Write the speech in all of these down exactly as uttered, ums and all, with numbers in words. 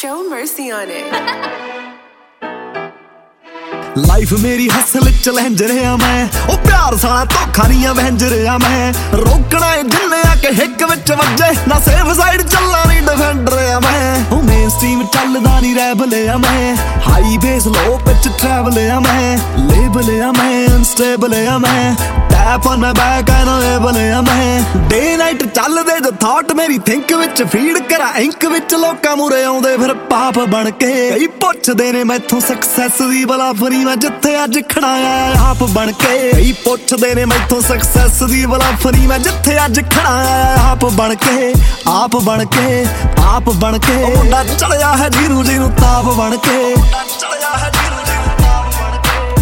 Show mercy on it. Life ਮੇਰੀ hustle challenger ਆ ਮੈਂ, ਉਹ ਪਿਆਰ ਸਾਲਾ ਧੋਖਾ ਨਹੀਂ ਆ ਵੈਂਜਰ ਆ ਮੈਂ। ਰੋਕਣਾ ਏ ਜਿੰਨੇ ਆ ਕੇ ਹਿੱਕ ਵਿੱਚ ਵੱਜੇ, ਨਾ ਸੇਫ ਸਾਈਡ ਚੱਲਾਂ ਨਹੀਂ ਡਿਫੈਂਡਰ ਆ ਮੈਂ। ਉਹ ਮੇਨ ਸਟ੍ਰੀਮ ਚੱਲਦਾ ਨਹੀਂ ਰੈਬਲ ਆ ਮੈਂ, high bass low pitch travel ਆ ਮੈਂ। ਲੇਬਲ ਆ ਮੈਂ ਅਨਸਟੇਬਲ ਆ ਮੈਂ, tap on my back unable ਆ ਮੈਂ। ਡੇ ਨਾਈਟ ਚੱਲਦੇ ਜੋ ਥਾਟ ਮੇਰੀ ਥਿੰਕ ਵਿੱਚ, ਫੀਡ ਕਰਾਂ ਇੰਕ ਵਿੱਚ ਲੋਕਾਂ ਮੂਰੇ ਆਉਂਦੇ ਫਿਰ ਪਾਪ ਬਣ ਕੇ। ਕਈ ਪੁੱਛਦੇ ਨੇ ਮੈਥੋਂ ਸਕਸੈਸ ਦੀ ਬਲਾ ਫਰੀ, ਮੈਂ ਜਿੱਥੇ ਅੱਜ ਖੜਾ ਆ ਆਪ ਬਣ ਕੇ। ਕਈ ਪੁੱਛਦੇ ਨੇ ਮੈਥੋਂ ਸਕਸੈਸ ਦੀ ਬਲਾ ਫਰੀ, ਮੈਂ ਜਿੱਥੇ ਅੱਜ ਖੜਾ ਆ ਆਪ ਬਣ ਕੇ। ਆਪ ਬਣ ਕੇ ਆਪ ਬਣ ਕੇ ਉਹ ਮੁੰਡਾ ਚੜਿਆ ਹੈ ਜਿਹਨੂੰ ਜਿਹਨੂੰ ਤਾਪ ਬਣ ਕੇ। ਚੜਿਆ ਹੈ ਜਿਹਨੂੰ ਜਿਹਨੂੰ ਤਾਪ ਬਣ ਕੇ।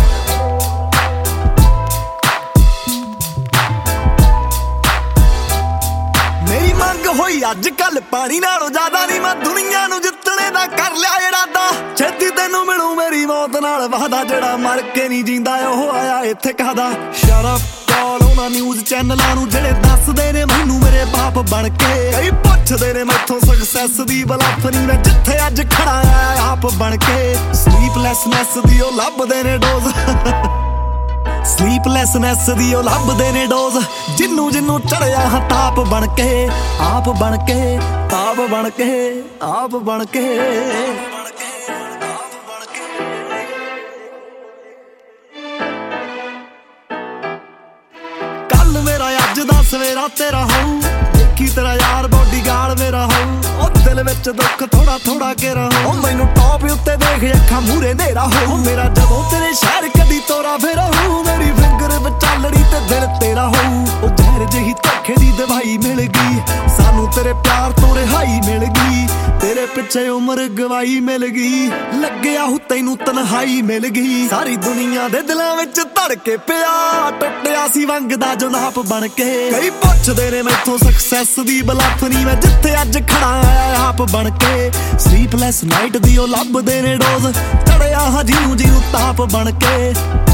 ਮੇਰੀ ਮੰਗ ਹੋਈ ਅੱਜ ਕੱਲ ਪਾਣੀ ਨਾਲੋਂ ਜ਼ਿਆਦਾ ਨਹੀਂ, ਮੈਂ ਦੁਨੀਆ ਨੂੰ ਜਿੱਤਣੇ ਦਾ ਕਰ ਲਿਆ ਇਰਾਦਾ। ਛੇਤੀ ਤੈਨੂੰ ਮਿਲੂ ਮੇਰੀ ਮੌਤ ਨਾਲ ਵਾਦਾ, ਜਿਹੜਾ ਮਰ ਕੇ ਨਹੀਂ ਜਿੰਦਾ ਉਹ ਆਇਆ ਇੱਥੇ ਕਾਹਦਾ। ਸ਼ਟ ਅਪ ਕਾਲ ਉਹਨਾਂ ਨਿਊਜ਼ ਚੈਨਲਾਂ ਨੂੰ ਜਿਹੜੇ ਦੱਸਦੇ ਨੇ ਮੈਨੂੰ ਮੇਰੇ ਬਾਪ ਬਣ ਕੇ। ਕਈ ਪੁੱਛਦੇ ਨੇ ਮੈਥੋਂ ਸਕਸੈਸ ਦੀ ਬਲਫ ਨਹੀਂ, ਮੈਂ ਜਿੱਥੇ ਅੱਜ ਖੜਾ ਆ ਆਪ ਬਣ ਕੇ। ਸਲੀਪਲੈਸਨੈਸ ਦੀ ਉਹ ਲੱਭਦੇ ਨੇ ਡੋਜ਼, ਸਲੀਪਲੈਸਨੈਸ ਦੀ ਉਹ ਲੱਭਦੇ ਨੇ ਡੋਜ਼। ਜਿੰਨੂੰ ਜਿੰਨੂੰ ਚੜਿਆ ਹਾਂ ਤਾਪ ਬਣ ਕੇ। ਆਪ ਬਣ ਕੇ ਆਪ ਬਣ ਕੇ ਆਪ ਬਣ ਕੇ। ਕੱਲ ਮੇਰਾ ਅੱਜ ਦਾ ਸਵੇਰਾ ਤੇਰਾ ਹੋਊ, ਦੇਖੀ ਤੇਰਾ ਯਾਰ ਬੋਡੀਗਾਰਡ ਮੇਰਾ ਹੋਊ। ਉਹ ਦਿਲ ਵਿੱਚ ਦੁੱਖ ਥੋੜਾ ਥੋੜਾ ਘੇਰਾ ਹੋਊ, ਮੈਨੂੰ ਟੌਪ ਉੱਤੇ ਦੇਖ ਅੱਖਾਂ ਮੂਰੇ ਨੇਰਾ ਹੋਊ ਮੇਰਾ। ਜਦੋਂ ਤੇਰੇ ਸ਼ਹਿਰ ਕਦੀ ਤੋਰਾ ਫੇਰਾ ਹੋਊ, ਮੇਰੀ ਫਿੰਗਰ ਵਿਚਾਲੜੀ ਤੇ ਦਿਲ ਤੇਰਾ ਹੋਊ। ਉਹ ਜ਼ਹਿਰ ਜਿਹੀ ਧੋਖੇ ਦੀ ਦਵਾਈ ਮਿਲ ਗਈ, ਸਾਨੂੰ ਤੇਰੇ ਪਿਆਰ ਤੋਂ ਰਿਹਾਈ ਮਿਲ ਗਈ। ਤੇਰੇ ਪਿੱਛੇ ਉਮਰ ਗਵਾਈ ਮਿਲ ਗਈ, ਲੱਗਿਆ ਹੂ ਤੈਨੂੰ ਤਨਹਾਈ ਮਿਲ ਗਈ। ਸਾਰੀ ਦੁਨੀਆ ਦੇ ਦਿਲਾਂ ਵਿੱਚ ਧੜਕੇ ਪਿਆ, ਟੁੱਟਿਆ ਸੀ ਵੰਗ ਦਾ ਜਨਾਬ ਬਣ ਕੇ। ਕਈ ਪੁੱਛਦੇ ਨੇ ਮੈਥੋਂ ਸਕਸੈਸ ਦੀ ਬਲਫ ਨਹੀਂ, ਮੈਂ ਜਿੱਥੇ ਅੱਜ ਖੜਾ ਆ ਆਪ ਬਣ ਕੇ। ਸਲੀਪਲੈਸ ਨਾਈਟ ਦੀ ਉਹ ਲੱਭਦੇ ਨੇ ਡੋਜ਼, ਚੜਿਆ ਹਾਂ ਜਿਹਨੂੰ ਜਿਹਨੂੰ ਤਾਪ ਬਣ ਕੇ।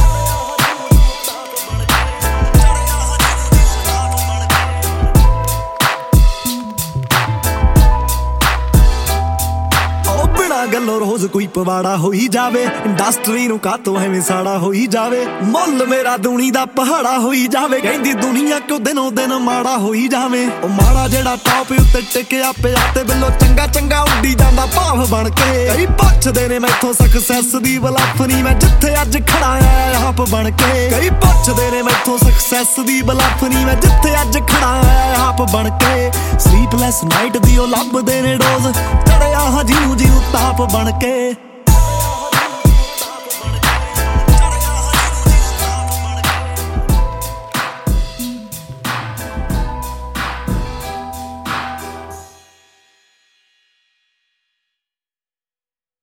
ਗੱਲੋਂ ਰੋਜ਼ ਕੋਈ ਪਵਾੜਾ ਹੋਈ ਜਾਵੇ, ਇੰਡਸਟਰੀ ਨੂੰ ਕਾਤੋਂ ਐਵੇਂ ਸਾੜਾ ਹੋਈ ਜਾਵੇ। ਮੁੱਲ ਮੇਰਾ ਦੂਣੀ ਦਾ ਪਹਾੜਾ ਹੋਈ ਜਾਵੇ, ਕਹਿੰਦੀ ਦੁਨੀਆ ਕਿਉਂ ਦਿਨੋਂ ਦਿਨ ਮਾੜਾ ਹੋਈ ਜਾਵੇ। ਉਹ ਮਾੜਾ ਜਿਹੜਾ ਟੌਪ ਉੱਤੇ ਟਿਕਿਆ ਪਿਆ ਤੇ ਬਿੱਲੋ ਚੰਗਾ ਚੰਗਾ ਉੱਡੀ ਜਾਂਦਾ ਭਾਵ ਬਣ ਕੇ। ਕਈ ਪੁੱਛਦੇ ਨੇ ਮੈਥੋਂ ਸਕਸੈਸ ਦੀ ਬਲਫ ਨਹੀਂ, ਮੈਂ ਜਿੱਥੇ ਅੱਜ ਖੜਾ ਆ ਆਪ ਬਣ ਕੇ। ਕਈ ਪੁੱਛਦੇ ਨੇ ਮੈਥੋਂ ਸਕਸੈਸ ਦੀ ਬਲਫ ਨਹੀਂ, ਮੈਂ ਜਿੱਥੇ ਅੱਜ ਖੜਾ ਆ ਆਪ ਬਣ ਕੇ। ਸਲੀਪਲੈਸ ਨਾਈਟ ਦੀ ਉਹ ਲੱਭਦੇ ਨੇ ਡੋਜ਼, ਚੜਿਆ ਹਾਂ ਜਿਹਨੂੰ ਜਿਹਨੂੰ ਤਾਪ ਬਣ ਕੇ।